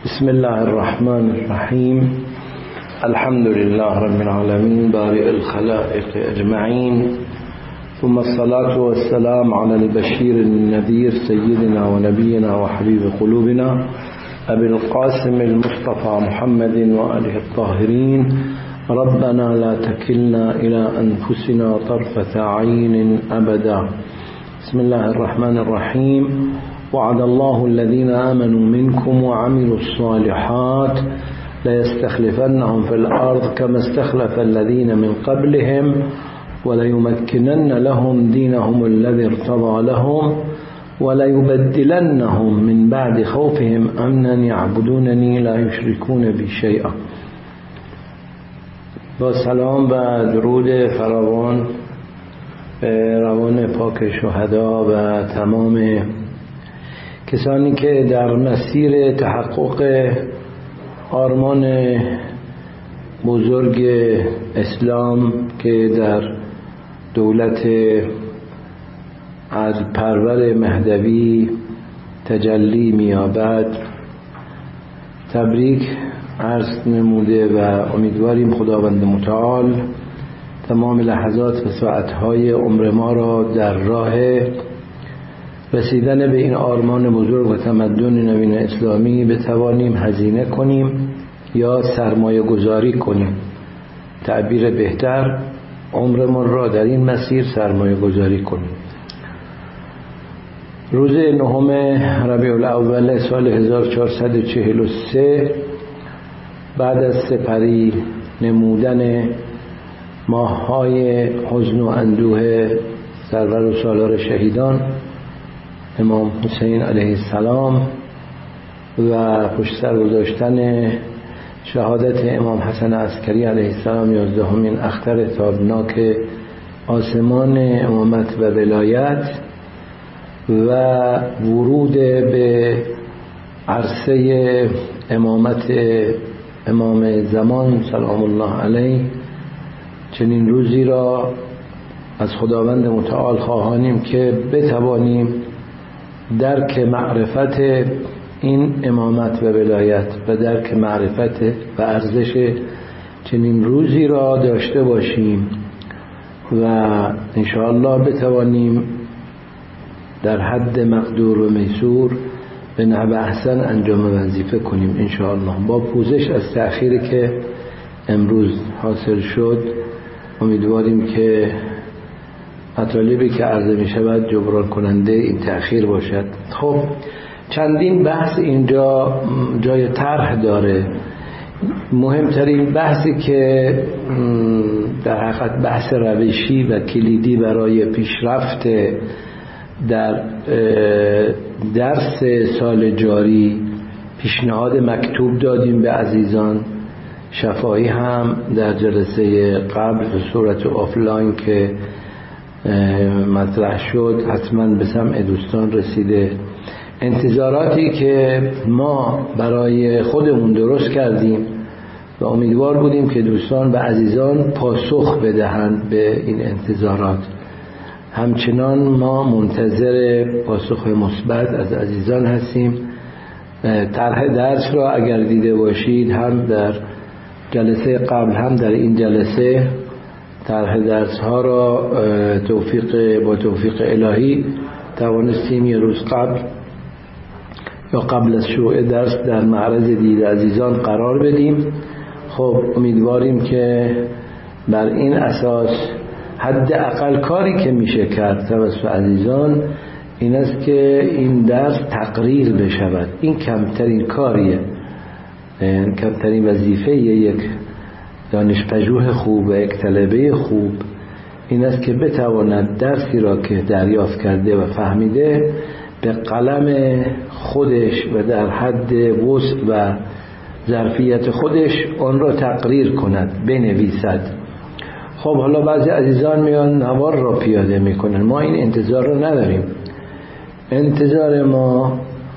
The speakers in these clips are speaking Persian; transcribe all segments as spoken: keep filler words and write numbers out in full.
بسم الله الرحمن الرحیم. الحمد لله رب العالمین بارئ الخلائق اجمعین، ثم الصلاة والسلام على البشیر النذیر سیدنا و نبینا و حبیب قلوبنا ابی القاسم المصطفى محمد و آله الطاهرین. ربنا لا تكلنا إلى أنفسنا طرفة عين أبدا. بسم الله الرحمن الرحيم. وعد الله الذين آمنوا منكم وعملوا الصالحات ليستخلفنهم في الأرض كما استخلف الذين من قبلهم وليمكنن لهم دينهم الذي ارتضى لهم وليبدلنهم من بعد خوفهم أمنا يعبدونني لا يشركون بي شيئا. با سلام و درود فراوان به روان پاک شهدا و تمام کسانی که در مسیر تحقق آرمان بزرگ اسلام که در دولت عدل پرور مهدوی تجلی می‌یابد تبریک عرض نموده و امیدواریم خداوند متعال تمام لحظات و ساعتهای عمر ما را در راه رسیدن به این آرمان بزرگ و تمدن نوین اسلامی بتوانیم هزینه کنیم یا سرمایه گذاری کنیم. تعبیر بهتر، عمرمان را در این مسیر سرمایه گذاری کنیم. روز نهم ربیع الاول سال هزار و چهارصد و چهل و سه بعد از سپری نمودن ماه‌های حزن و اندوه سرور و سالار شهیدان امام حسین علیه السلام و پشت سر گذاشتن شهادت امام حسن عسکری علیه السلام یازدهمین اختر تابناک آسمان امامت و ولایت و ورود به عرصه امامت امام زمان سلام الله علیه، چنین روزی را از خداوند متعال خواهانیم که بتوانیم درک معرفت این امامت و ولایت و درک معرفت و ارزش چنین روزی را داشته باشیم و انشاءالله بتوانیم در حد مقدور و میسور به نحو احسن انجام وظیفه کنیم انشاءالله. با پوزش از تأخیری که امروز حاصل شد امیدواریم که مطالبی که عرضه می شود جبران کننده این تأخیر باشد. خب چندین بحث اینجا جای طرح داره. مهمترین بحثی که در حقیقت بحث روشی و کلیدی برای پیشرفت در درس سال جاری پیشنهاد مکتوب دادیم به عزیزان، شفاهی هم در جلسه قبل به صورت آفلاین که مطرح شد حتما به سمع دوستان رسیده. انتظاراتی که ما برای خودمون درست کردیم و امیدوار بودیم که دوستان و عزیزان پاسخ بدهند به این انتظارات. همچنان ما منتظر پاسخ مثبت از عزیزان هستیم. طرح درس را اگر دیده باشید هم در جلسه قبل هم در این جلسه طرح درس ها را توفیق با توفیق الهی توانستیم یه روز قبل یا قبل از شروع درس در معرض دید عزیزان قرار بدیم. خب امیدواریم که بر این اساس حد اقل کاری که میشه کرد توسط عزیزان این است که این درس تقریر بشود. این کمترین کاریه، کمترین وظیفه یک دانشپژوه خوب و یک طلبه خوب این است که بتواند درسی را که دریافت کرده و فهمیده به قلم خودش و در حد وسع و ظرفیت خودش آن را تقریر کند، بنویسد. خب حالا بعضی عزیزان میان نوار را پیاده میکنن. ما این انتظار را نداریم. انتظار ما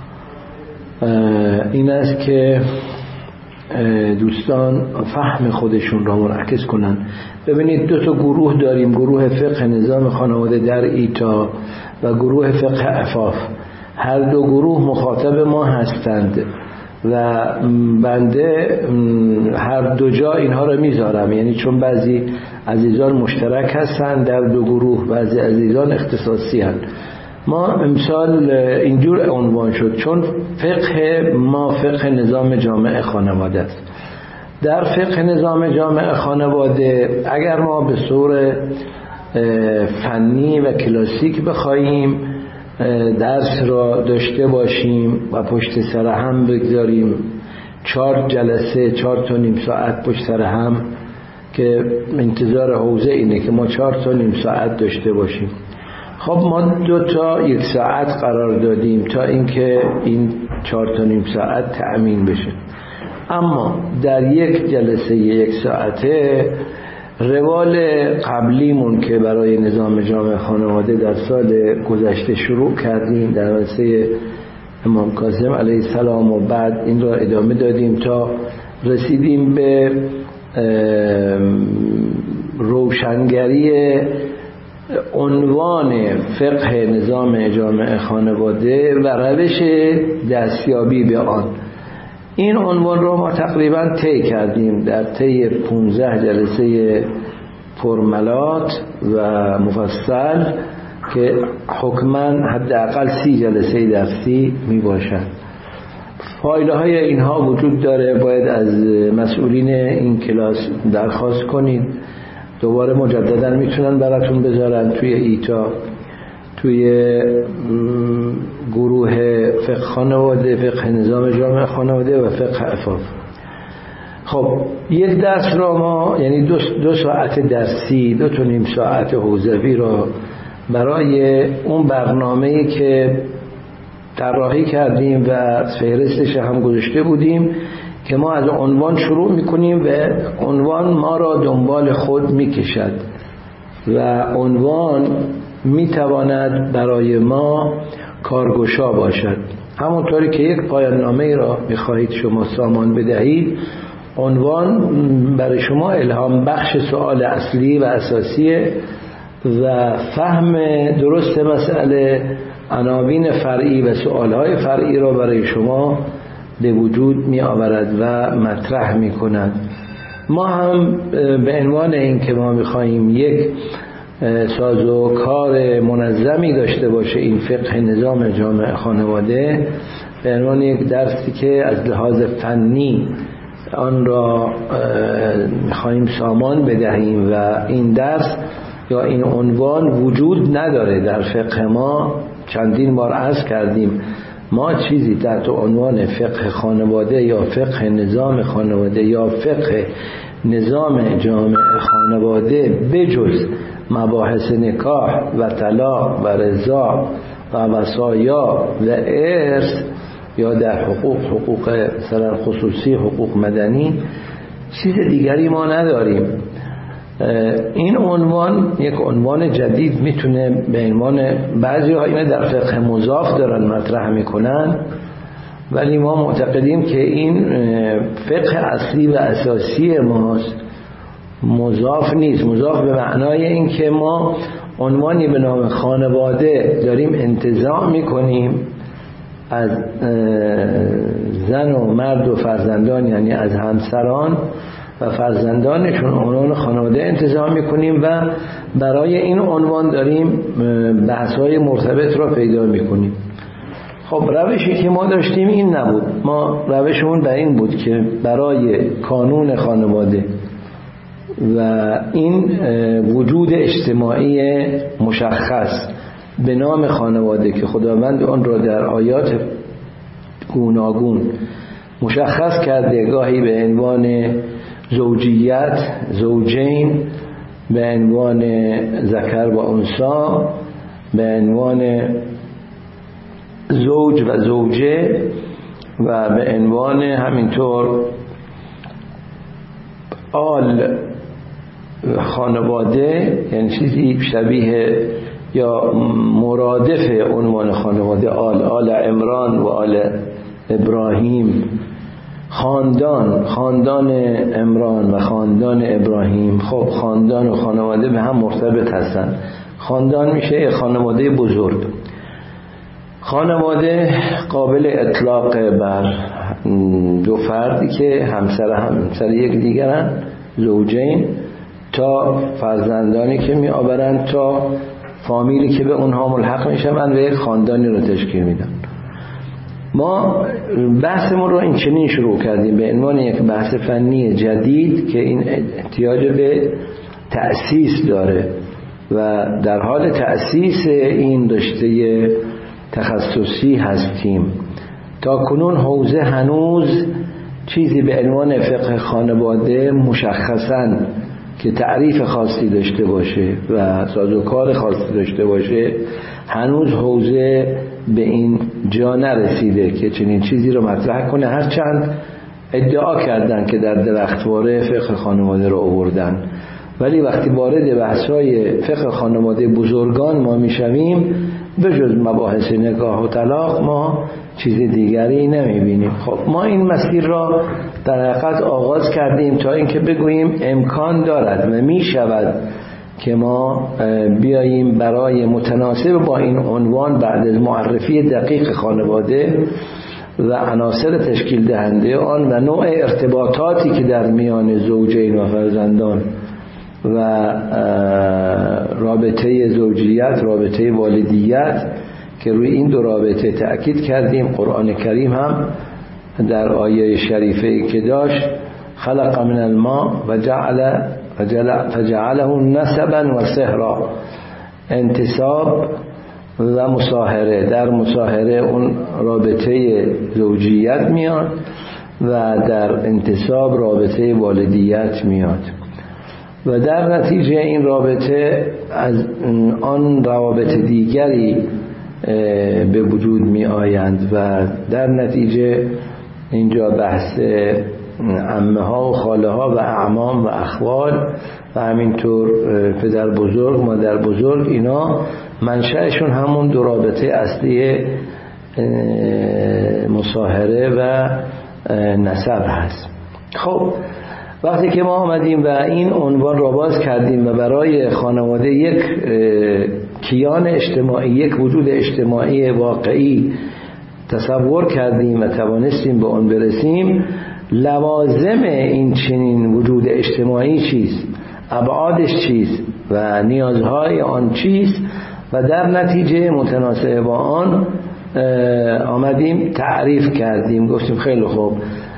این است که دوستان فهم خودشون را منعکس کنن. ببینید دو تا گروه داریم، گروه فقه نظام خانواده در ایتا و گروه فقه عفاف. هر دو گروه مخاطب ما هستند و بنده هر دو جا اینها رو میذارم، یعنی چون بعضی عزیزان مشترک هستن در دو گروه، بعضی عزیزان اختصاصی هستن. ما امسال اینجور عنوان شد چون فقه ما فقه نظام جامع خانواده است. در فقه نظام جامع خانواده اگر ما به صور فنی و کلاسیک بخواهیم درس را داشته باشیم و پشت سر هم بگذاریم، چهار جلسه چهار تا نیم ساعت پشت سر هم، که انتظار حوزه اینه که ما چهار تا نیم ساعت داشته باشیم. خب ما دو تا یک ساعت قرار دادیم تا اینکه این چهار تا نیم ساعت تأمین بشه. اما در یک جلسه یک ساعته روال قبلیمون که برای نظام جامع خانواده در سال گذشته شروع کردیم در مدرسه امام کاظم علیه السلام و بعد این را ادامه دادیم تا رسیدیم به روشنگری عنوان فقه نظام جامع خانواده و روش دستیابی به آن. این عنوان رو ما تقریبا طی کردیم در طی پانزده جلسه فرملات و مفصل که حکماً حداقل سی جلسه درسی می باشد. فایل های اینها وجود داره، باید از مسئولین این کلاس درخواست کنید، دوباره مجددا میتونن براتون بذارن توی ایتا، توی گروه فقه خانواده، فقه نظام جامع خانواده و فقه عفاف. خب یک درس را ما یعنی دو, دو ساعت درسی، دو تا نیم ساعت حوزوی را برای اون برنامه‌ای که طراحی کردیم و فهرستش هم گذاشته بودیم که ما از عنوان شروع میکنیم و عنوان ما را دنبال خود میکشد و عنوان میتواند برای ما کارگشا باشد. همونطوری که یک پایان نامه را میخواهید شما سامان بدهید، عنوان برای شما الهام بخش سوال اصلی و اساسیه و فهم درست مسئله، عناوین فرعی و سوالهای فرعی را برای شما به وجود می آورد و مطرح می کند. ما هم به عنوان این که ما می خواهیم یک سازوکار منظمی داشته باشه این فقه نظام جامع خانواده، به عنوان یک درسی که از لحاظ فنی آن را می خواهیم سامان بدهیم و این درس یا این عنوان وجود نداره در فقه ما. چندین بار عرض کردیم ما چیزی تحت عنوان فقه خانواده یا فقه نظام خانواده یا فقه نظام جامع خانواده بجز مباحث نکاح و طلاق و رضا و وصایا و ارث یا در حقوق، حقوق مثلا خصوصی، حقوق مدنی، چیز دیگری ما نداریم. این عنوان یک عنوان جدید میتونه به عنوان بعضی ها اینه در فقه مضاف دارن مطرح میکنن، ولی ما معتقدیم که این فقه اصلی و اساسی ماست، مضاف نیست. مضاف به معنای این که ما عنوانی به نام خانواده داریم انتزاع میکنیم از زن و مرد و فرزندان، یعنی از همسران و فرزندانشون عنوان خانواده انتزاع میکنیم و برای این عنوان داریم بحث‌های مرتبط را پیدا میکنیم. خب روشی که ما داشتیم این نبود. ما روشمون بر این بود که برای کانون خانواده و این وجود اجتماعی مشخص به نام خانواده که خداوند آن را در آیات گوناگون مشخص کرده، گاهی به عنوان زوجیت، زوجین، به عنوان ذکر و انثی، به عنوان زوج و زوجه و به عنوان همینطور آل خانواده، یعنی چیزی شبیه یا مرادف عنوان خانواده، آل آل عمران و آل ابراهیم، خاندان، خاندان عمران و خاندان ابراهیم. خب خاندان و خانواده به هم مرتبط هستن. خاندان میشه خانواده بزرگ. خانواده قابل اطلاق بر دو فردی که همسر همسر یک دیگرن، زوجین، تا فرزندانی که می آورند، تا فامیلی که به اونها ملحق میشن و یک خاندانی رو تشکیل میدن. ما بحثمون رو این چنین شروع کردیم به عنوان یک بحث فنی جدید که این احتیاج به تأسیس داره و در حال تأسیس این رشته تخصصی هستیم. تا کنون حوزه هنوز چیزی به عنوان فقه خانواده مشخصاً که تعریف خاصی داشته باشه و سازوکار خاصی داشته باشه هنوز حوزه به این جا نرسیده که چنین چیزی رو مطرح کنه، هرچند ادعا کردن که در درختواره فقه خانواده رو آوردن، ولی وقتی وارد بحث‌های فقه خانواده بزرگان ما میشویم به جز مباحث نکاح و طلاق ما چیز دیگری نمیبینیم. خب ما این مسیر را در حقیقت آغاز کردیم تا اینکه بگوییم امکان دارد و میشود که ما بیاییم برای متناسب با این عنوان بعد از معرفی دقیق خانواده و عناصر تشکیل دهنده آن و نوع ارتباطاتی که در میان زوجین و فرزندان و رابطه زوجیت، رابطه والدیت که روی این دو رابطه تأکید کردیم. قرآن کریم هم در آیه شریفه که داشت خلق من الماء و جعل فجعله نسبا و صهرا، انتساب و مصاهره، در مصاهره اون رابطه زوجیت میاد و در انتساب رابطه والدیت میاد و در نتیجه این رابطه از آن روابط دیگری به وجود می آیند و در نتیجه اینجا بحث عمه ها و خاله ها و اعمام و اخوال و همینطور پدر بزرگ، مادر بزرگ، اینا منشأشون همون دو رابطه اصلی مصاهره و نسب هست. خب وقتی که ما آمدیم و این عنوان را باز کردیم و برای خانواده یک کیان اجتماعی، یک وجود اجتماعی واقعی تصور کردیم و توانستیم به آن برسیم، لوازم این چنین وجود اجتماعی چیست، ابعادش چیست و نیازهای آن چیست و در نتیجه متناسب با آن آمدیم تعریف کردیم. گفتیم خیلی خوب،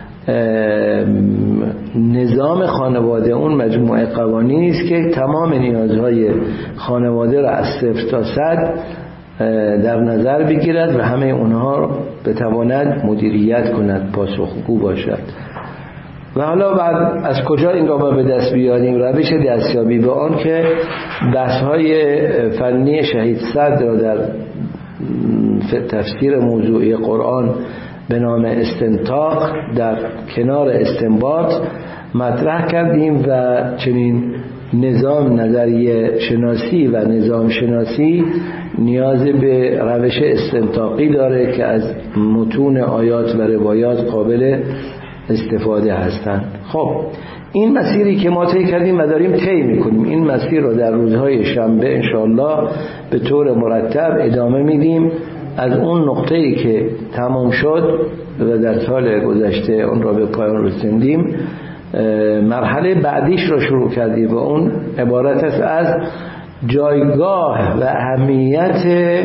نظام خانواده اون مجموعه قوانینی است که تمام نیازهای خانواده را از صفر تا صد در نظر بگیرد و همه اونها بتواند مدیریت کند، پاسخگو باشد. و حالا بعد از کجا این را به دست بیاریم؟ روش دستیابی به آن که بحث‌های فنی شهید صدر را در تفسیر موضوعی قرآن به نام استنطاق در کنار استنباط مطرح کردیم و چنین نظام نظریه شناسی و نظام شناسی نیاز به روش استنطاقی داره که از متون آیات و روایات قابل استفاده هستند. خب این مسیری که ما طی کردیم و داریم طی میکنیم، این مسیر رو در روزهای شنبه انشاءالله به طور مرتب ادامه میدیم. از اون نقطه‌ای که تمام شد و در سال گذشته اون را به پایان رسوندیم، مرحله بعدیش را شروع کردیم و اون عبارت است از جایگاه و اهمیت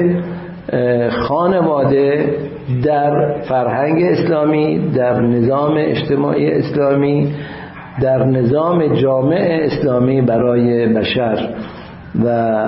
خانواده در فرهنگ اسلامی، در نظام اجتماعی اسلامی، در نظام جامع اسلامی برای بشر. و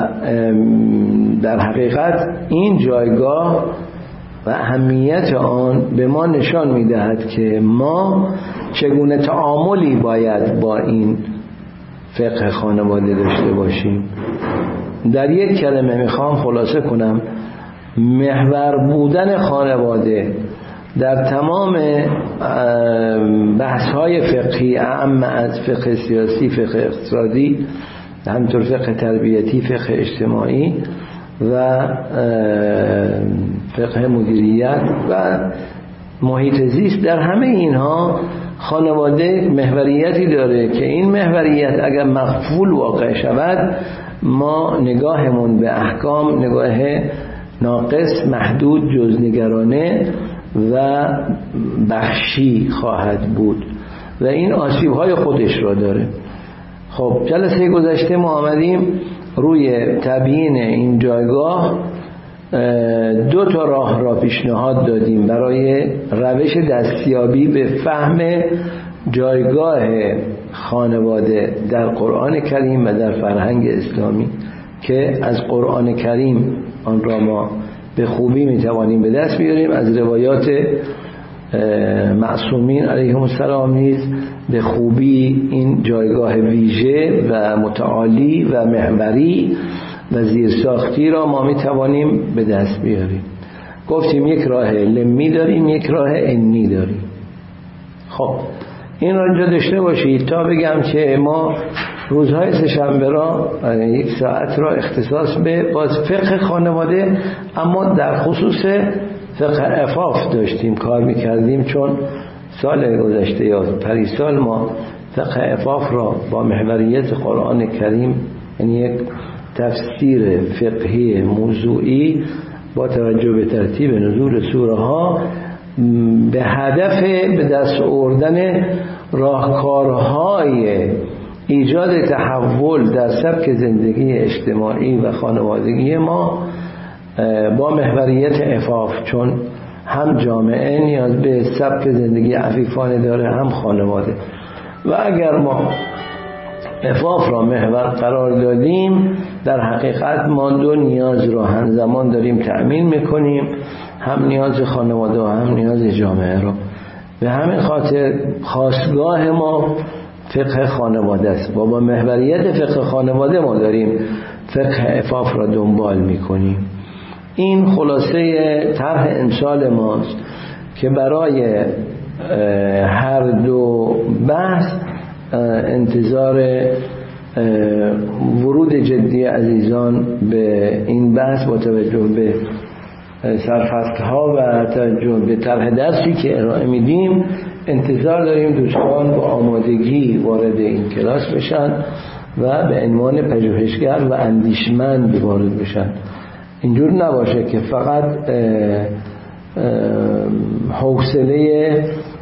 در حقیقت این جایگاه و اهمیت آن به ما نشان می‌دهد که ما چگونه تعاملی باید با این فقه خانواده داشته باشیم. در یک کلمه میخوام خلاصه کنم، محور بودن خانواده در تمام بحث‌های فقهی، اعم از فقه سیاسی، فقه اقتصادی، همینطور فقه تربیتی، فقه اجتماعی و فقه مدیریت و محیط زیست، در همه اینها خانواده محوریتی داره که این محوریت اگر مغفول واقع شود ما نگاهمون به احکام نگاه ناقص، محدود، جزنگرانه و بخشی خواهد بود و این آسیب‌های خودش را داره. خب جلسه گذشته ما آمدیم روی تبیین این جایگاه دو تا راه را پیشنهاد دادیم برای روش دستیابی به فهم جایگاه خانواده در قرآن کریم و در فرهنگ اسلامی که از قرآن کریم آن را ما به خوبی میتوانیم به دست بیاریم، از روایات معصومین علیهم السلام نیز به خوبی این جایگاه ویژه و متعالی و محوری و زیرساختی را ما میتوانیم به دست بیاریم. گفتیم یک راه لمی داریم، یک راه انی داریم. خب این را اینجا داشته باشید تا بگم که ما روزهای سه‌شنبه را یک ساعت را اختصاص به باز فقه خانواده، اما در خصوص فقه عفاف داشتیم کار میکردیم، چون سال گذشته یا پریسال ما فقه عفاف را با محوریت قرآن کریم، یعنی یک تفسیر فقهی موضوعی با توجه به ترتیب نزول سوره ها به هدف به دست آوردن راهکارهای ایجاد تحول در سبک زندگی اجتماعی و خانوادگی ما با محوریت عفاف، چون هم جامعه نیاز به سبک زندگی عفیفانه داره هم خانواده. و اگر ما عفاف را محور قرار دادیم در حقیقت ما دو نیاز را همزمان داریم تأمین میکنیم، هم نیاز خانواده و هم نیاز جامعه را. به همین خاطر خاستگاه ما فقه خانواده است و با محوریت فقه خانواده ما داریم فقه عفاف را دنبال میکنیم. این خلاصه طرح امسال ماست که برای هر دو بحث انتظار ورود جدی عزیزان به این بحث با توجه به سرفصل‌ها و توجه به طرح درسی که ارائه میدیم انتظار داریم دوستان با آمادگی وارد این کلاس بشن و به عنوان پژوهشگر و اندیشمند وارد بشن. اینجور نباشه که فقط حوصله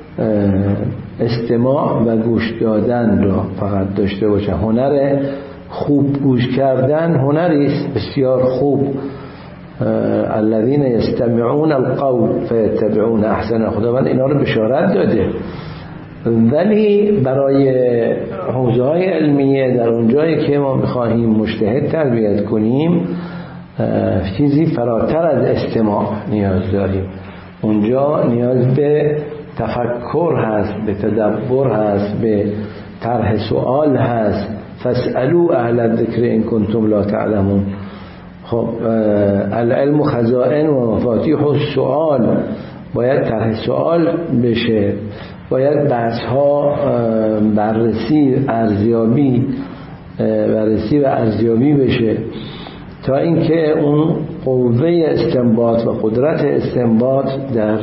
استماع و گوش دادن را فقط داشته باشه. هنر خوب گوش کردن هنری است بسیار خوب. الذين يستمعون القول فيتبعون احسنه، خداوند اینا رو بشارت داده، ولی برای حوزه‌های علمیه در اون جایی که ما می‌خواهیم مجتهد تربیت کنیم چیزی فراتر از استماع نیاز داریم. اونجا نیاز به تفکر هست، به تدبر هست، به طرح سوال هست. فاسألوا اهل الذکر ان کنتم لا تعلمون. خب العلم خزائن و مفاتیح السؤال، باید طرح سوال بشه، باید بحث ها بررسی ارزیابی بررسی و ارزیابی بشه تا اینکه اون قوه استنباط و قدرت استنباط در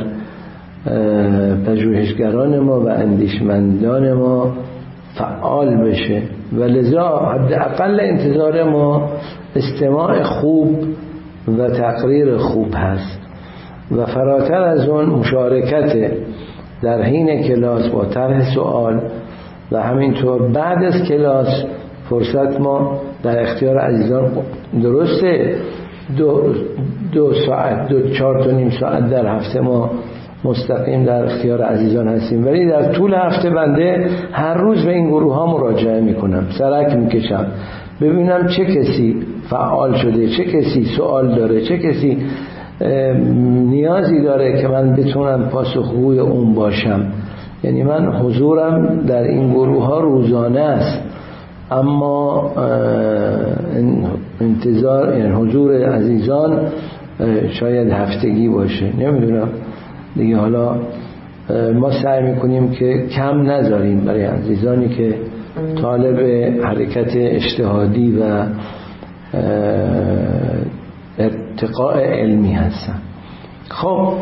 پژوهشگران ما و اندیشمندان ما فعال بشه. و لذا حداقل انتظار ما استماع خوب و تقریر خوب هست و فراتر از اون مشارکت در حین کلاس با طرح سوال و همینطور بعد از کلاس فرصت ما در اختیار عزیزان. درسته دو, دو ساعت دو چهار تا نیم ساعت در هفته ما مستقیم در اختیار عزیزان هستیم، ولی در طول هفته بنده هر روز به این گروه ها مراجعه میکنم، سرک میکشم ببینم چه کسی فعال شده، چه کسی سوال داره، چه کسی نیازی داره که من بتونم پاسخگوی اون باشم. یعنی من حضورم در این گروه ها روزانه است، اما انتظار یعنی حضور عزیزان شاید هفتگی باشه، نمیدونم دیگه. حالا ما سعی میکنیم که کم نذاریم برای عزیزانی که طالب حرکت اجتهادی و ارتقاء علمی هستن. خب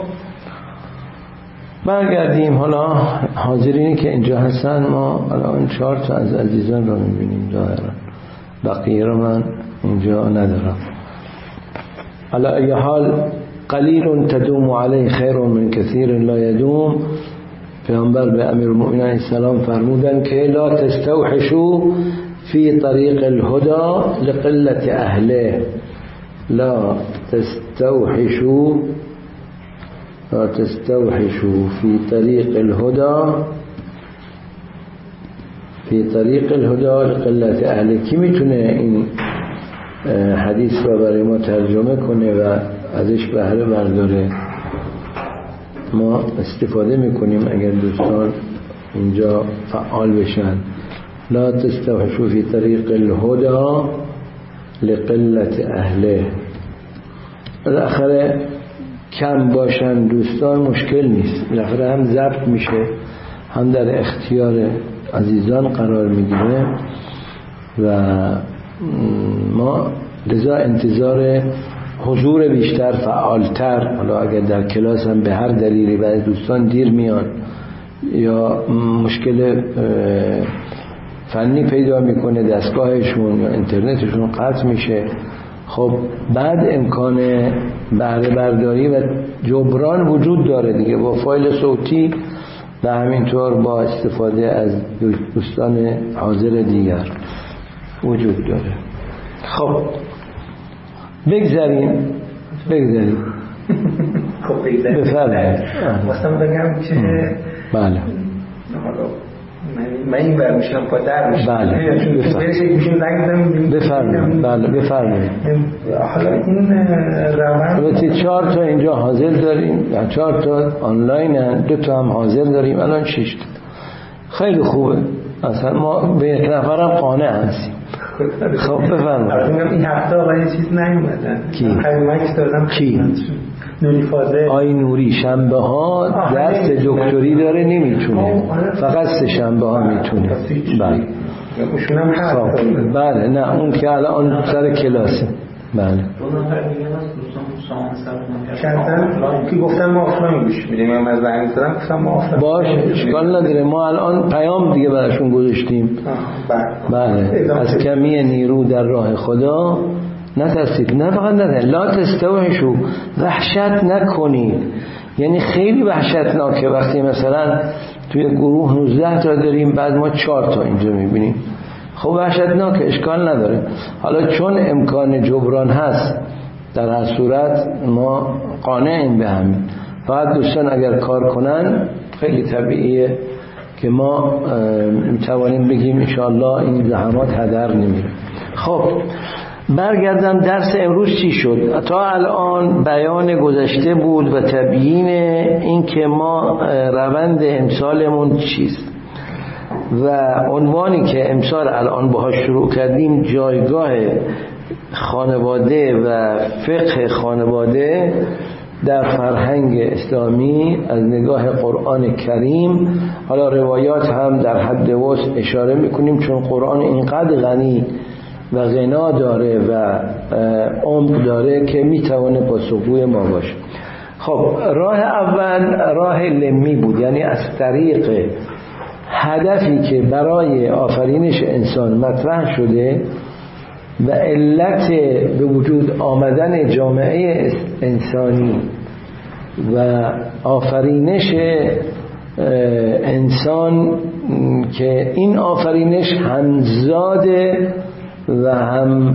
برگردیم. حالا حاضرینی که اینجا هستن ما الان چهار تا از عزیزان رو میبینیم ظاهرا، بقیه رو من اینجا ندارم. حالا اگه حال قلیل تدوم علیه خیر من کثیر لا یدوم. پیامبر به امیرالمؤمنین علیه السلام فرمودن که لا تستوحشوا فی طریق الهدى لقلت اهله. لا تستوحشوا لا تستوحشوا فی طریق الهدى فی طریق الهدى لقلت اهله. کی میتونه این حدیث را برای ما ترجمه کنه و ازش بهره برداره؟ ما استفاده میکنیم اگر دوستان اینجا فعال بشن. لا تستوحشوا فی طریق الهدى لقلت اهله. بالاخره کم باشن دوستان مشکل نیست، بالاخره هم ضبط میشه، هم در اختیار عزیزان قرار میگیره و ما لذا انتظار حضور بیشتر، فعالتر، حالا اگر در کلاس هم به هر دلیلی بعضی دوستان دیر میان یا مشکل فنی پیدا میکنه، دستگاهشون یا اینترنتشون قطع میشه، خب بعد امکان بهره برداری و جبران وجود داره دیگه، با فایل صوتی و همینطور با استفاده از دوستان حاضر دیگر وجود داره. خب بگذاریم بگذاریم خب بگذاریم بفرمایید. واسم بگم که بله من این بر میشم پا در میشم. بله بفرمایید. بله بفرمایید. حالا این روند البته چهار تا اینجا حاضر داریم، چهار تا آنلاین هست، دو تا هم حاضر داریم، الان شش تا. خیلی خوبه، اصلا ما به یک نفرم قانع هستیم. خب بفرمایید. این هفته آقای چیز نیومدن. کی؟ خیلی دادم. کی؟ نوری فاضل. آی نوری شنبه ها درس دکتری داره نمیتونه، فقط سه شنبه ها میتونه. بله اونشون هم هست. بله نه اون که الان سر کلاسه. بله شرطن که گفتم ما آفلاین گوش میدیم، من از زنگ زدم گفتم ما آفلاین باش اشکال نداره، ما الان پیام دیگه براشون گذاشتیم. بله از کمی نیرو در راه خدا نترسید. نه فقط نه، لا تستوحشوا، وحشت نکنید. یعنی خیلی وحشتناکه وقتی مثلا توی گروه نوزده تا داریم بعد ما چهار تا اینجا میبینیم، خب وحشتناکه، اشکال نداره. حالا چون امکان جبران هست در هر صورت ما قانعیم به همین، فقط دوستان اگر کار کنن خیلی طبیعیه که ما میتوانیم بگیم انشاءالله این زحمات هدر نمیره. خب برگردم درس امروز چی شد؟ تا الان بیان گذشته بود و تبیین این که ما روند امسالمون چیست و عنوانی که امسال الان باهاش شروع کردیم جایگاه خانواده و فقه خانواده در فرهنگ اسلامی از نگاه قرآن کریم. حالا روایات هم در حد وسع اشاره میکنیم چون قرآن اینقدر غنی و غنا داره و عمق داره که میتونه پاسخگوی ما باشه. خب راه اول راه لمی بود، یعنی از طریق هدفی که برای آفرینش انسان مطرح شده و علت به وجود آمدن جامعه انسانی و آفرینش انسان که این آفرینش همزاده و هم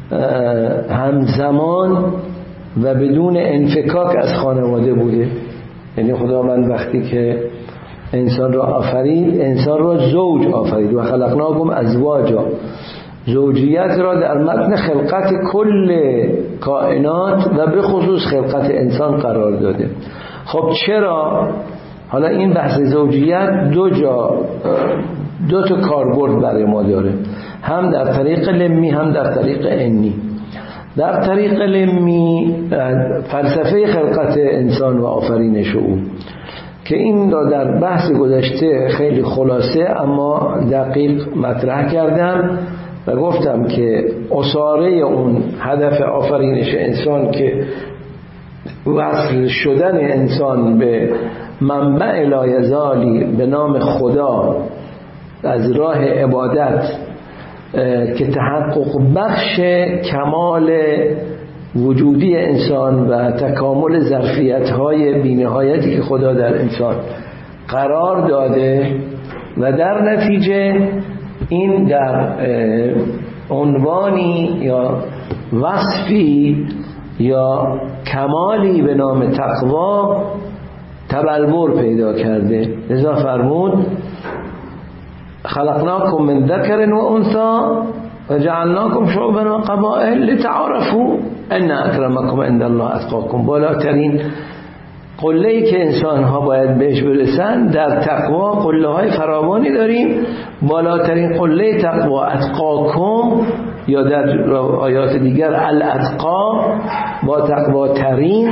همزمان و بدون انفکاک از خانواده بوده. یعنی خداوند وقتی که انسان را آفرید، انسان را زوج آفرید و خلقناکم ازواجا، زوجیت را در متن خلقت کل کائنات و به خصوص خلقت انسان قرار داده. خب چرا؟ حالا این بحث زوجیت دو جا دو تا کاربرد برای ما داره، هم در طریق لمی هم در طریق انی. در طریق لمی فلسفه خلقت انسان و آفرینش او که این را در بحث گذشته خیلی خلاصه اما دقیق مطرح کردم و گفتم که اساره اون هدف آفرینش انسان که وصل شدن انسان به منبع لایزالی به نام خدا از راه عبادت که تحقق بخش کمال وجودی انسان و تکامل ظرفیت‌های بی‌نهایتی که خدا در انسان قرار داده و در نتیجه این در عنوانی یا وصفی یا کمالی به نام تقوا تبلور پیدا کرده. لذا فرمود خلقناکم من ذکر و انثی و جعلناکم شعوبا و قبائل لتعارفوا ان اکرمکم عند الله اتقاکم. بالاترین قله‌ای که انسان‌ها باید بهش برسن در تقوا قله‌های فراوانی داریم. بالاترین قله تقوا اتقاکم، یا در آیات دیگر الاتقا، با تقوا ترین،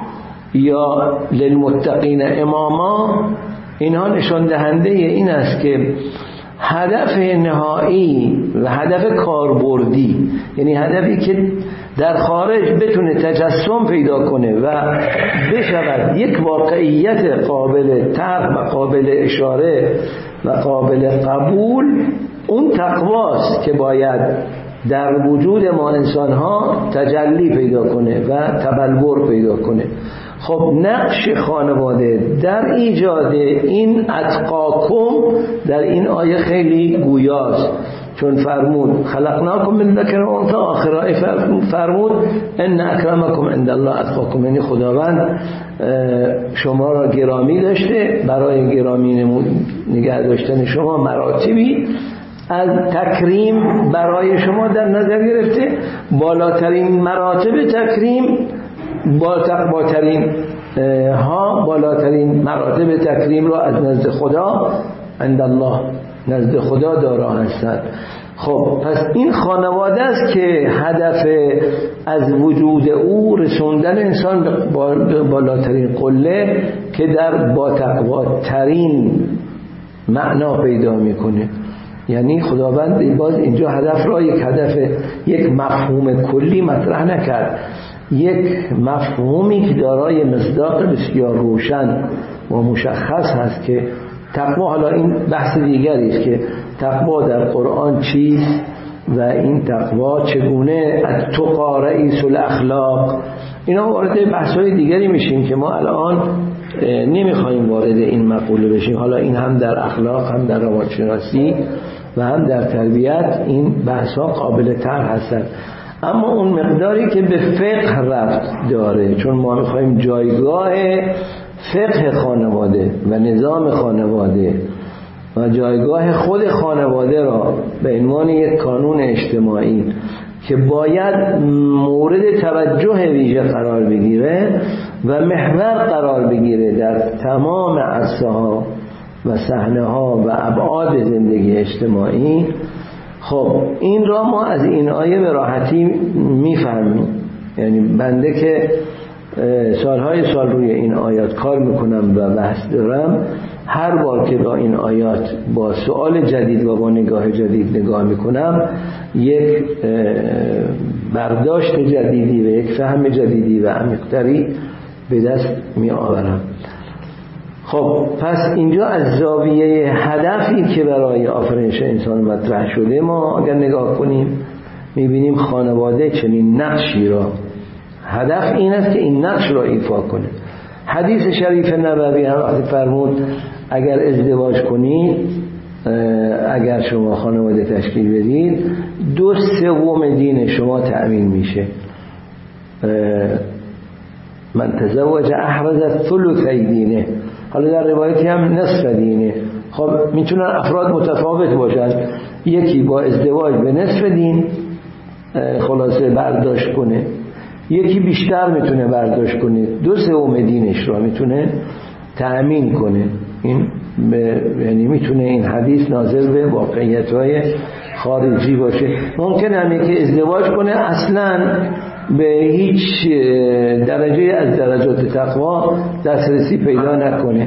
یا للمتقین اماما. اینها نشان دهنده این است که هدف نهایی و هدف کاربردی، یعنی هدفی که در خارج بتونه تجسم پیدا کنه و بشود یک واقعیت قابل طرح و قابل اشاره و قابل قبول، اون تقواست که باید در وجود ما انسان‌ها تجلی پیدا کنه و تبلور پیدا کنه. خب نقش خانواده در ایجاد این اتقاکم در این آیه خیلی گویاست، چون فرمود خلقناکم من ذکر و انثی، آخر آیه فرمود ان اکرمکم عند الله اتقاکم، یعنی خداوند شما را گرامی داشته، برای گرامی نگه داشتن شما مراتبی از تکریم برای شما در نظر گرفته. بالاترین مراتب تکریم با تقواترین ها بالاترین مراتب تکریم را از نزد خدا عند الله نزد خدا دارا هستند. خب پس این خانواده است که هدف از وجود او رسوندن انسان به بالاترین قله که در با تقواترین معنا پیدا میکنه. یعنی خداوند باز اینجا هدف را یک هدف یک مفهوم کلی مطرح نکرد، یک مفهومی که دارای مصداق بسیار روشن و مشخص هست که تقوا. حالا این بحث دیگری است که تقوا در قرآن چیست و این تقوا چگونه التقی رئیس الاخلاق، اینا وارد بحث‌های دیگری میشیم که ما الان نمیخوایم وارد این مقوله بشیم. حالا این هم در اخلاق، هم در روانشناسی و هم در تربیت این بحث‌ها قابل طرح هستند. اما اون مقداری که به فقه ربط داره، چون ما میخوایم جایگاه فقه خانواده و نظام خانواده و جایگاه خود خانواده را به عنوان یک کانون اجتماعی که باید مورد توجه ویژه قرار بگیره و محور قرار بگیره در تمام عرصه ها و صحنه ها و ابعاد زندگی اجتماعی. خب این را ما از این آیه به راحتی میفهمیم. یعنی بنده که سالهای سال روی این آیات کار میکنم و بحث دارم، هر بار که با این آیات با سوال جدید و با نگاه جدید نگاه میکنم، یک برداشت جدیدی و یک فهم جدیدی و عمیق‌تری به دست می آورم. خب پس اینجا از زاویه هدفی که برای آفرینش انسان مطرح شده ما اگر نگاه کنیم، میبینیم خانواده چنین نقشی را، هدف این است که این نقش را ایفا کنه. حدیث شریف نبوی هم وقتی فرمود اگر ازدواج کنید، اگر شما خانواده تشکیل بدید، دو سوم دین شما تأمین میشه. من تزوج احرز ثلثی دینه. حالا در روایتی هم نصف دینه. خب میتونن افراد متفاوت باشن، یکی با ازدواج به نصف دین خلاصه برداشت کنه، یکی بیشتر میتونه برداشت کنه، دو سوم دینش را میتونه تأمین کنه. این یعنی میتونه این حدیث ناظر به واقعیت‌های خارجی باشه. ممکنه هم که ازدواج کنه اصلاً به هیچ درجه از درجات تقوا دسترسی پیدا نکنه.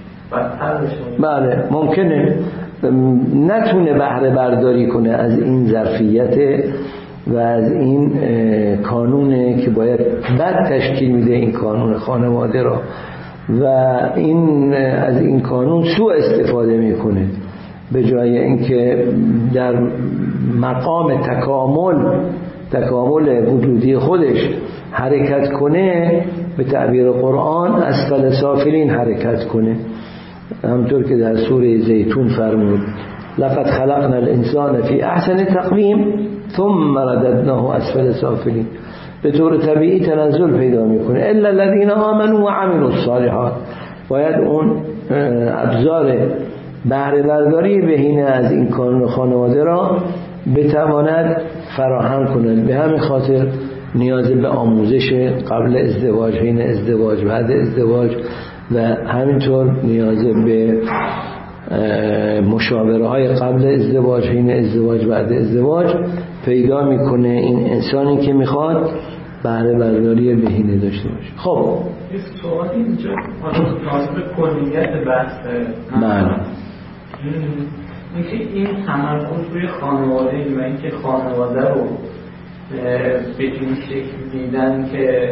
بله ممکنه نتونه بهره برداری کنه از این ظرفیت و از این کانونه که باید بد تشکیل میده این کانون خانواده را، و این از این کانون سوء استفاده میکنه به جای اینکه در مقام تکامل تکامل وجودی خودش حرکت کنه به تعبیر قرآن اسفل سافلین حرکت کنه، همطور که در سوره زیتون فرمود لقد خلقنا الانسان فی احسن تقویم ثم رددناه اسفل سافلین. به طور طبیعی تنزل پیدا میکنه. الا الذين آمنوا وعملوا الصالحات، باید اون ابزار بهره برداری بهینه از این کانون خانواده را بتواند فراهم کنند. به همین خاطر نیاز به آموزش قبل ازدواج، حین ازدواج، بعد ازدواج و همینطور نیاز به مشاوره های قبل ازدواج، حین ازدواج، بعد ازدواج پیدا میکنه این انسانی که میخواد بهره برداری بهینه داشته باشه. خب یه سوال اینجا ناظر کلیت بحث بله اینکه این تمرکز روی خانواده و اینکه خانواده رو به این شکل دیدن که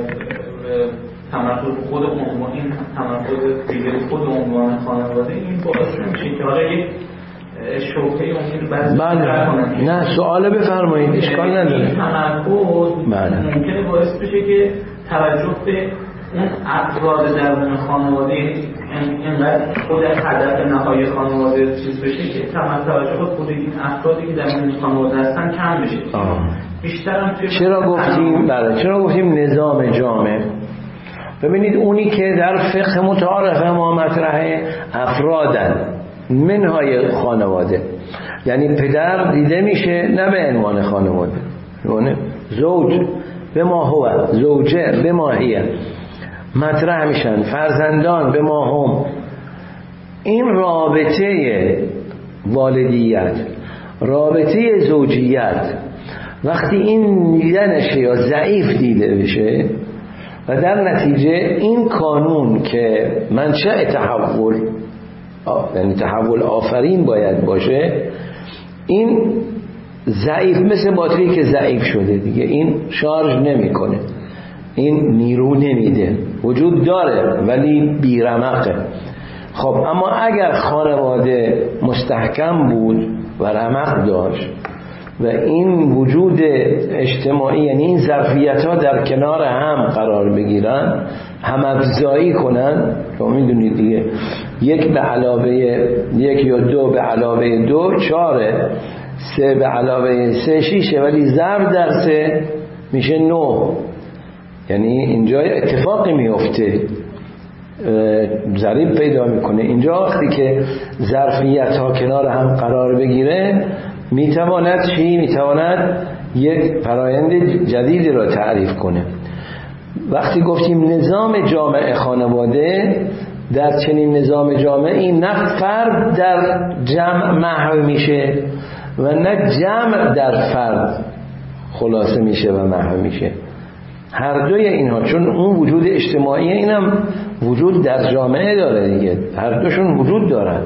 تمرکز خود عنوان، این تمرکز دیگه خود عنوان خانواده، این باعث میشه که حالا یک شوکه ممکن بعضی بله نه سوال بفرمایید، اشکال نداره. این تمرکز بله ممکنه باعث بشه که توجه به اون افراد درون خانواده، اینقدر خود هدف نهایی خانواده چیز بشه که توجه خود این افرادی که درون خانواده هستن کم بشه. بیشتر هم چرا گفتیم بله چرا گفتیم نظام جامع؟ ببینید اونی که در فقه متعارف ما مطرحه افرادن منهای خانواده، یعنی پدر دیده میشه نه به عنوان خانواده، یعنی زوج به ما هو، زوجه به ما هیه مطرح میشن، فرزندان به ما هم. این رابطه والدیت، رابطه زوجیت وقتی این دیده نشه یا ضعیف دیده بشه و در نتیجه این کانون که منشأ تحول، یعنی تحول آفرین باید باشه، این ضعیف مثل باتری که ضعیف شده دیگه، این شارژ نمیکنه، این نیرو نمیده، وجود داره ولی بیرمقه. خب اما اگر خانواده مستحکم بود و رمق داشت و این وجود اجتماعی، یعنی این ظرفیت ها در کنار هم قرار بگیرن، هم افزایی کنن، شما میدونید دیگه یک به علاوه یک یا دو به علاوه دو چاره، سه به علاوه سه شیشه، ولی ضرب در سه میشه نو. یعنی اینجا اتفاقی میفته، ضریب پیدا میکنه. اینجا وقتی که ظرفیت ها کنار هم قرار بگیره میتواند چی؟ میتواند یک فرایند جدیدی را تعریف کنه. وقتی گفتیم نظام جامعه خانواده، در چنین نظام جامعه نه فرد در جمع محو میشه و نه جمع در فرد خلاصه میشه و محو میشه، هر دوی اینها، چون اون وجود اجتماعی اینم وجود در جامعه داره دیگه، هر دوشون وجود دارن.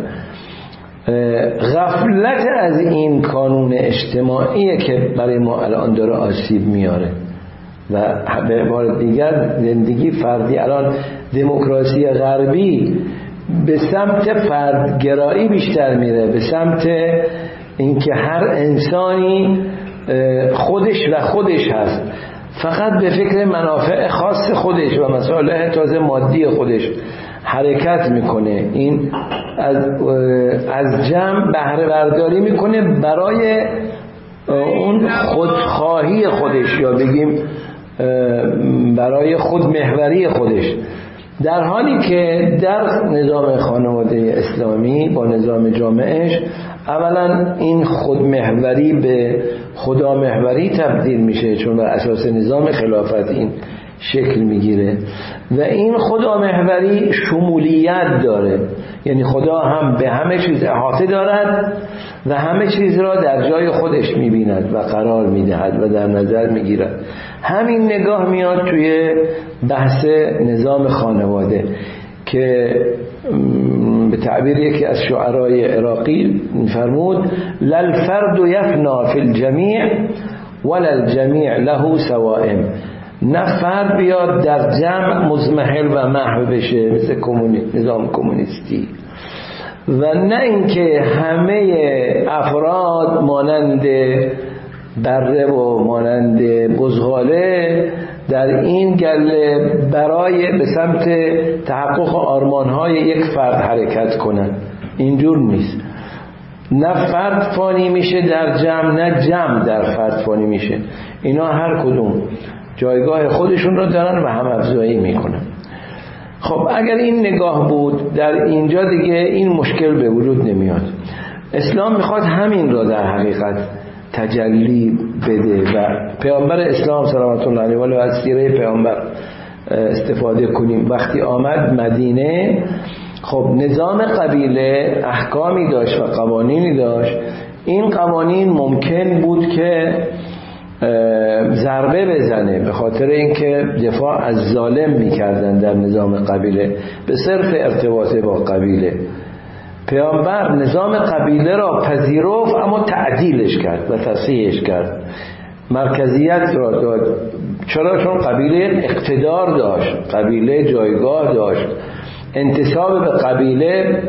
غفلت از این قانون اجتماعی که برای ما الان داره آسیب میاره و به عبارت دیگر زندگی فردی، الان دموکراسی غربی به سمت فردگرایی بیشتر میره، به سمت اینکه هر انسانی خودش و خودش هست، فقط به فکر منافع خاص خودش و مسائل تازه مادی خودش حرکت میکنه. این از از جمع بهره برداری میکنه برای اون خودخواهی خودش، یا بگیم برای خودمحوری خودش، در حالی که در نظام خانواده اسلامی با نظام جامعهش اولا این خودمحوری به خدامحوری تبدیل میشه، چون بر اساس نظام خلافت این شکل میگیره و این خدامحوری شمولیت داره، یعنی خدا هم به همه چیز احاطه دارد و همه چیز را در جای خودش میبیند و قرار میدهد و در نظر میگیرد. همین نگاه میاد توی بحث نظام خانواده که به تعبیر یکی از شعرای عراقی فرمود للفرد یفنا فی الجمیع وللجمیع له سوائم. نه فرد بیاد در جمع مزمحل و محو بشه مثل کمونیست، نظام کمونیستی، و نه اینکه همه افراد مانند بره و مانند بزغاله در این گله برای به سمت تحقق آرمانهای یک فرد حرکت کنن. اینجور نیست. نه فرد فانی میشه در جمع، نه جمع در فرد فانی میشه. اینا هر کدوم جایگاه خودشون رو دارن و هم افزایی میکنن. خب اگر این نگاه بود در اینجا دیگه این مشکل به وجود نمیاد. اسلام میخواد همین را در حقیقت تجلی بده و پیامبر اسلام سلامت الله علیه و آله از سیره پیامبر استفاده کنیم. وقتی آمد مدینه، خب نظام قبیله احکامی داشت و قوانینی داشت. این قوانین ممکن بود که ضربه بزنه به خاطر اینکه دفاع از ظالم میکردن در نظام قبیله به صرف ارتباط با قبیله. پیامبر نظام قبیله را پذیرفت اما تعدیلش کرد و تصحیحش کرد، مرکزیت را داد. چرا؟ چون قبیله اقتدار داشت، قبیله جایگاه داشت، انتساب به قبیله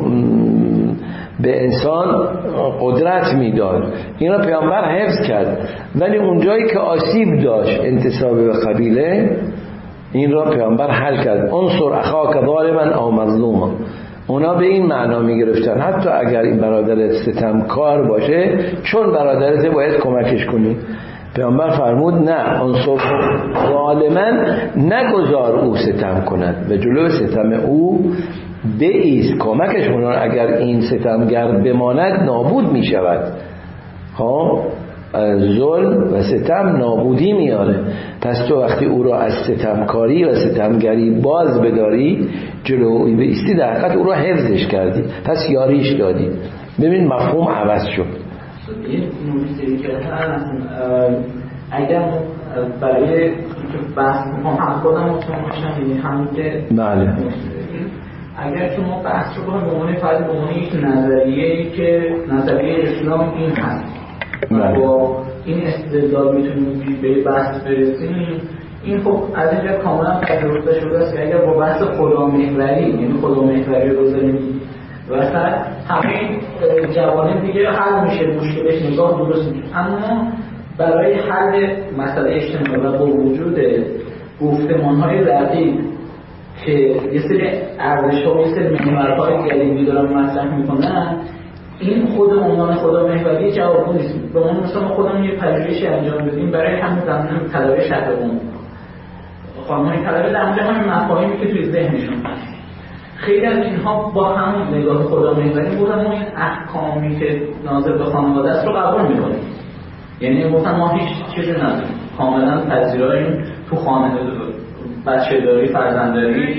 به انسان قدرت میداد. این را پیامبر حفظ کرد. ولی اونجایی که آسیب داشت انتساب به قبیله، این را پیامبر حل کرد. انصر اخاک ظالما او مظلوما. اونا به این معنا میگرفتن حتی اگر این برادرت ستمکار باشه، چون برادرت باید کمکش کنی. پیامبر فرمود نه، انصر ظالما، نگذار او ستم کند و جلو ستم او بایست، کمکش کن. اگر این ستمگر بماند نابود می شود. خب ظلم و ستم نابودی میاره. پس تو وقتی او را از ستمکاری و ستمگری باز بداری، جلو او بایستی، در حقیقت او را حفظش کردی، پس یاریش دادی. ببین مفهوم عوض شد. این نوشته‌ای که هست، اگر برای بحث می‌کنم هم خودم مطمئن باشم، یعنی همین که بله، اگر شما بحث رو کنم به عنوان فرض، به عنوان یک نظریه‌ای که نظریه اسلام این هست و با این استدلال میتونیم به بحث برسیم، این خب از اینجا کاملا پذیرفته شده است که اگر با بحث خدامحوری، یعنی خدامحوری رو بذاریم وسط، همین جوانب دیگه حل میشه، مشکلش نگاه درست میشه. اما برای حل مسئله اجتماعی و با وجود گفتمان‌های دقیق که یه سری ارزش‌ها و یه سری محورهای گلیمی دارن مطرح میکنن، این خود عنوان خدامحوری جواب نیست. به عنوان مثلا خودمون یه پژوهشی انجام بدیم برای همین زمینه طلبه شهرمون، خانم‌های طلبه در مورد همین مفاهیمی که توی ذهنشون هست، خیلی از اینها با همون نگاه خدامحوری بودن ما این احکامی که ناظر به خانواده است رو قبول می‌کنیم. یعنی مثلا ما هیچ چیزی نداریم، کاملا پذیراییم تو خانه بچه داری، فرزندداری،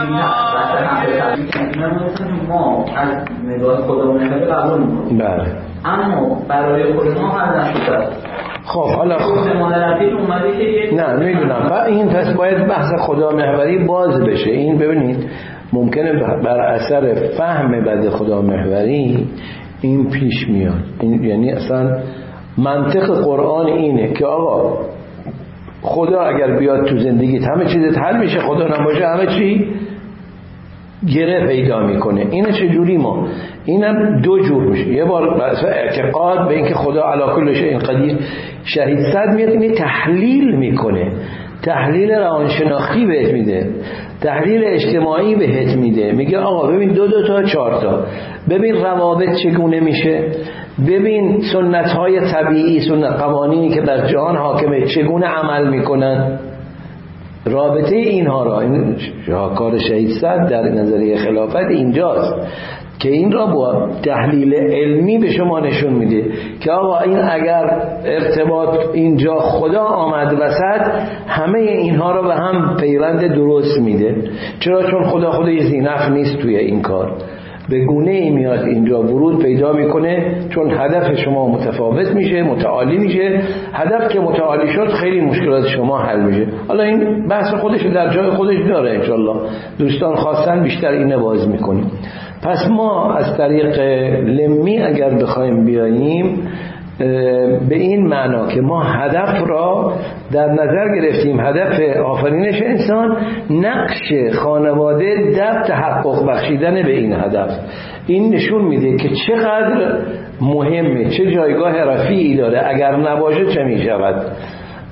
ما از نگاه خدامحوری قبول می‌کنیم. بله. اما برای خود ما حل نشده. خب حالا گفتمان رفیق اومده که نه میدونم و این پس باید بحث خدامحوری باز بشه. این ببینید ممکنه بر اثر فهم بد خدامحوری این پیش میاد. این یعنی اصلا منطق قرآن اینه که آقا خدا اگر بیاد تو زندگیت همه چیزت حل میشه، خدا نباشه همه چی گره پیدا میکنه. اینه چجوری؟ ما اینم دو جور میشه. یه بار مثلا اعتقاد به اینکه خدا علی کل شیء قدیر شهید صد میاد، اینه تحلیل میکنه، تحلیل روانشناختی بهت میده، تحلیل اجتماعی بهت میده، میگه آقا ببین دو دو تا چهار تا، ببین روابط چگونه میشه، ببین سنت های طبیعی، سنت قوانینی که در جهان حاکمه چگونه عمل میکنن، رابطه اینها را. این کار شهید صدر در نظریه خلافت اینجاست که این را با تحلیل علمی به شما نشون میده که آقا این اگر ارتباط اینجا خدا آمد وسط، همه اینها را به هم پیوند درست میده. چرا؟ چون خدا خودی زینف نیست توی این کار، به گونه ای میاد اینجا ورود پیدا میکنه، چون هدف شما متفاوت میشه، متعالی میشه. هدف که متعالی شد خیلی مشکلات شما حل میشه. حالا این بحث خودش در جای خودش داره، انشالله دوستان خواستن بیشتر اینه باز میکنیم. پس ما از طریق لمی اگر بخوایم بیاییم به این معنا که ما هدف را در نظر گرفتیم، هدف آفرینش انسان، نقش خانواده در تحقق بخشیدن به این هدف. این نشون میده که چقدر مهمه، چه جایگاه رفیعی داره. اگر نباشه چه میشود؟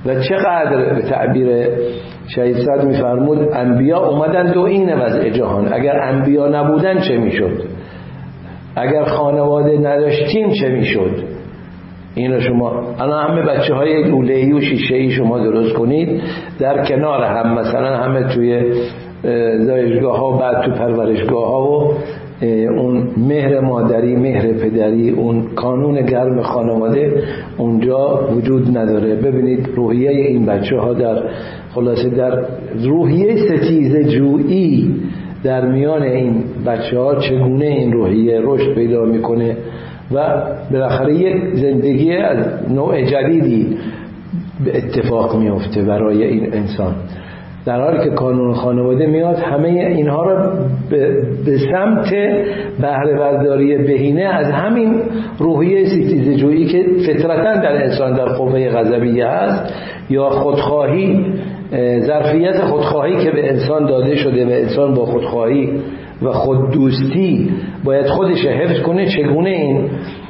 و چقدر به تعبیر شهید صدر میفرمود انبیا اومدن و این وضع جهان، اگر انبیا نبودن چه میشد، اگر خانواده نداشتیم چه میشد. اینو شما الان همه بچه های لوله‌ای و شیشه‌ای شما درست کنید در کنار هم، مثلا همه توی زایشگاه ها و بعد تو پرورشگاه ها و اون مهر مادری، مهر پدری، اون کانون گرم خانواده اونجا وجود نداره. ببینید روحیه این بچه ها در خلاصه در روحیه ستیزه جویی در میان این بچه ها چگونه این روحیه رشد پیدا میکنه و بالاخره یک زندگی از نوع جدیدی به اتفاق میفته برای این انسان. در حالی که قانون خانواده میاد همه اینها را به سمت بهره برداری بهینه از همین روحیه ستیزه جویی که فطرتاً در انسان در قوه غضبیه هست یا خودخواهی، ظرفیت خودخواهی که به انسان داده شده و انسان با خودخواهی و خوددوستی باید خودش حفظ کنه، چگونه این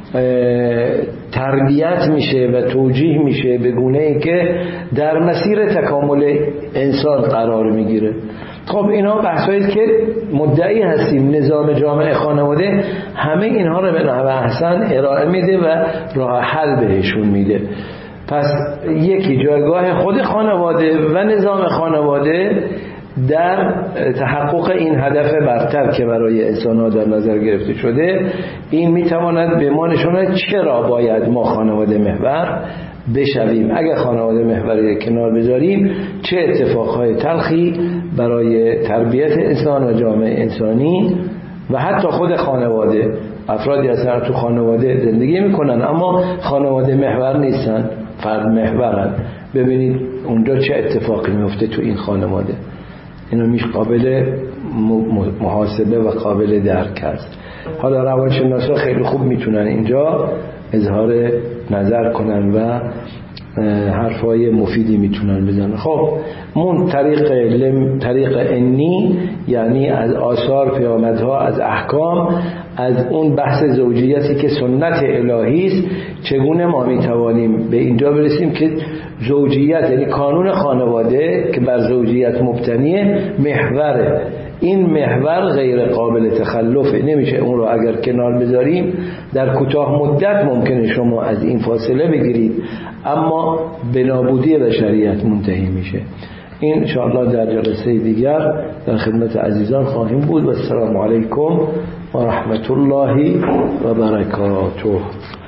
تربیت میشه و توجیه میشه به گونه‌ای که در مسیر تکامل انسان قرار میگیره. خب اینا بحثایی که مدعی هستیم نظام جامعه خانواده همه اینها رو به نحو احسن ارائه میده و راه حل بهشون میده. پس یکی جایگاه خود خانواده و نظام خانواده در تحقق این هدف برتر که برای انسان ها در نظر گرفته شده، این میتواند به ما نشونه چرا باید ما خانواده محور بشویم. اگر خانواده محوری کنار بذاریم چه اتفاقهای تلخی برای تربیت انسان و جامعه انسانی و حتی خود خانواده. افرادی هستن تو خانواده زندگی میکنن اما خانواده محور نیستن، فرد محورن. ببینید اونجا چه اتفاقی میفته تو این خانواده. اینو میش قابل محاسبه و قابل درک است. حالا روانشناسا خیلی خوب میتونن اینجا اظهار نظر کنن و حرفای مفیدی میتونن بزنن. خب مون طریق لم طریق انی، یعنی از آثار پیامدها، از احکام، از اون بحث زوجیتی که سنت الهی است، چگونه ما میتوانیم به اینجا برسیم که زوجیت یعنی کانون خانواده که بر زوجیت مبتنیه محوره. این محور غیر قابل تخلفه، نمیشه اون رو اگر کنار بذاریم در کوتاه مدت ممکنه شما از این فاصله بگیرید اما به نابودی بشریت منتهی میشه. این انشاءالله در جلسه دیگر در خدمت عزیزان خواهیم بود و السلام علیکم و رحمت الله و برکاته.